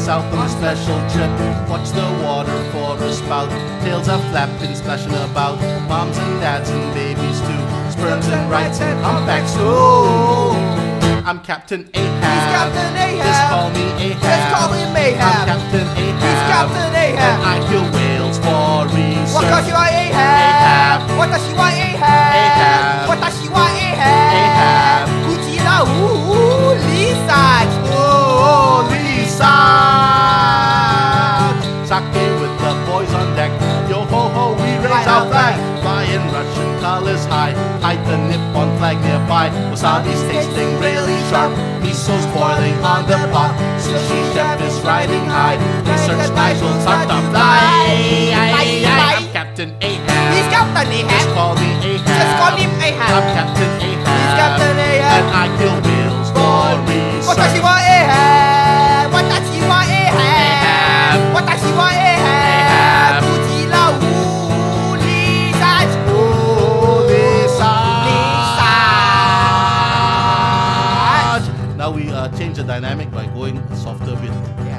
south on a special trip. Watch the water for a spout. Tails are flapping, splashing about. Moms and dads and babies too. Sperms and rights and humpbacks too. I'm Captain Ahab. He's Captain Ahab. Just call me Ahab. Just call him Ahab. I'm Captain Ahab. He's Captain Ahab. And I kill whales for research. Watashi wa Ahab. Watashi wa Ahab. Watashi wa Ahab. Kujira research. Oh, research. Sake with the boys on deck. Yo ho ho, we raise our flag. Flying Russian colors high. Hide the Nippon flag nearby. Wasabi's tasting really sharp. Miso's boiling on the pot. Sushi chef is riding high. Research knives will start to fly. I'm Captain Ahab. He's Captain Just Ahab. call me Ahab. Just call him Ahab. I'm Captain Ahab. He's Captain Ahab. And I kill whales for research. Watashi wa Ahab. Watashi wa Ahab. Watashi wa Ahab. Kujira research. Now we change the dynamic by going softer a bit. Yeah.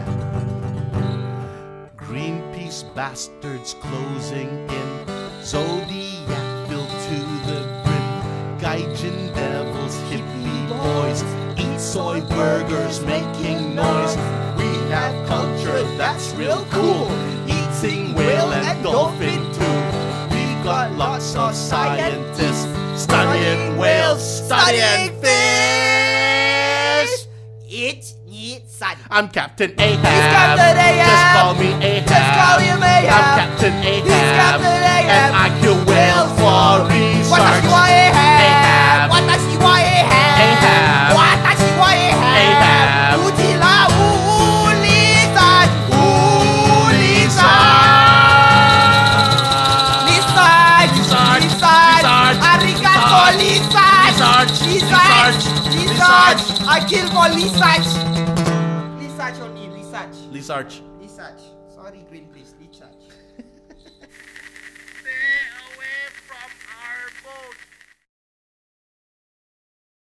Greenpeace bastards closing in. Zodiac built to the brim. Gaijin devils, hippie boys. Eat soy burgers, making noise. We have culture that's real cool. Eating whale and dolphin too. We got lots of scientists studying whales, studying fish. It needs sun. I'm Captain Ahab. He's Captain Ahab. Just call me Ahab. Just call him Ahab. I'm Captain Ahab. He's Captain Ahab. And I kill whales for research. Watashi wa Ahab. Ahab. Watashi wa Ahab. Ahab. Watashi wa Ahab. Ahab. Kujira research. Research. Arigato research. Research. I kill for research. Research only. Research. Research. Research. Sorry, Greenpeace.